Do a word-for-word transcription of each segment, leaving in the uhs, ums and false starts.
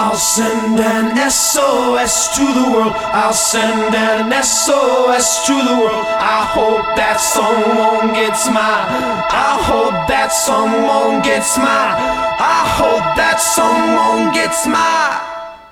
I'll send an S O S to the world. I'll send an S O S to the world. I hope that someone gets my. I hope that someone gets my. I hope that someone gets my.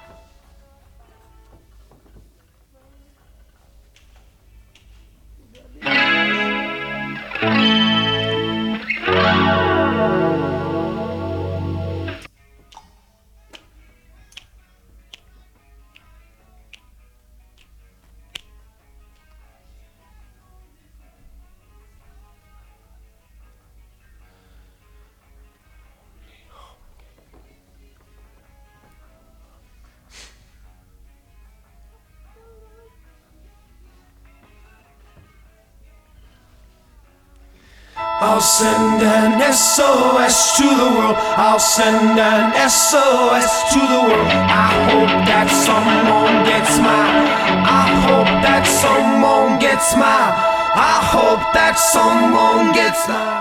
I'll send an S O S to the world. I'll send an S O S to the world. I hope that someone gets my. I hope that someone gets my. I hope that someone gets my.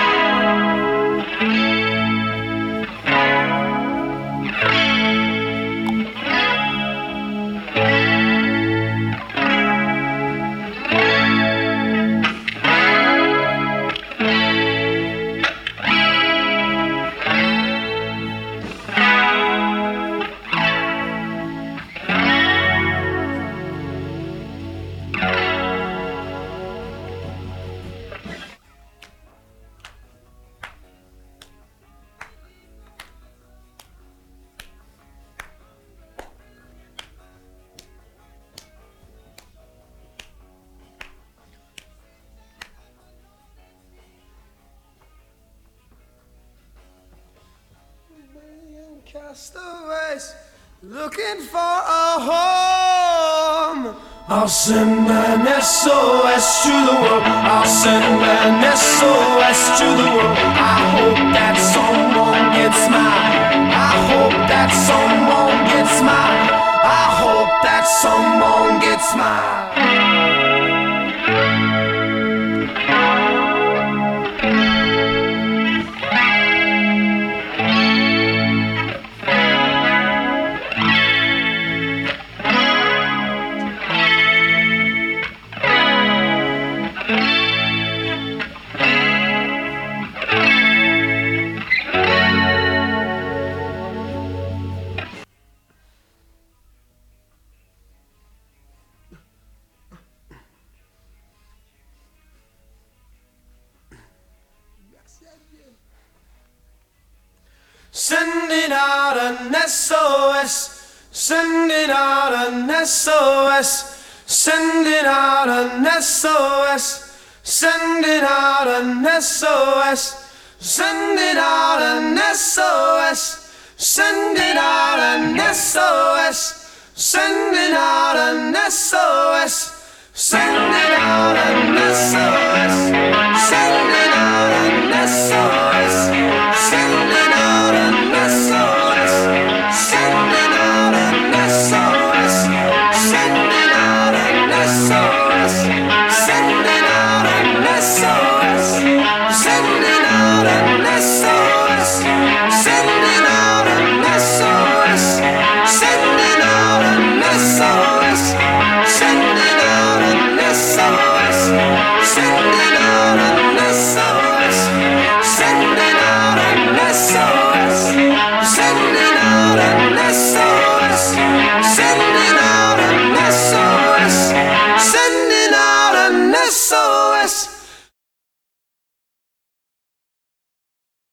Castaways looking for a home. I'll send an S O S to the world. I'll send an S O S to the world. I hope that someone gets mine. I hope that someone gets mine. I hope that someone gets mine. Sending out an S O S, sending out an S O S, sending out an S O S, sending out an S O S, sending out an S O S, sending out an S O S, sending out an S O S, sending out an S O S.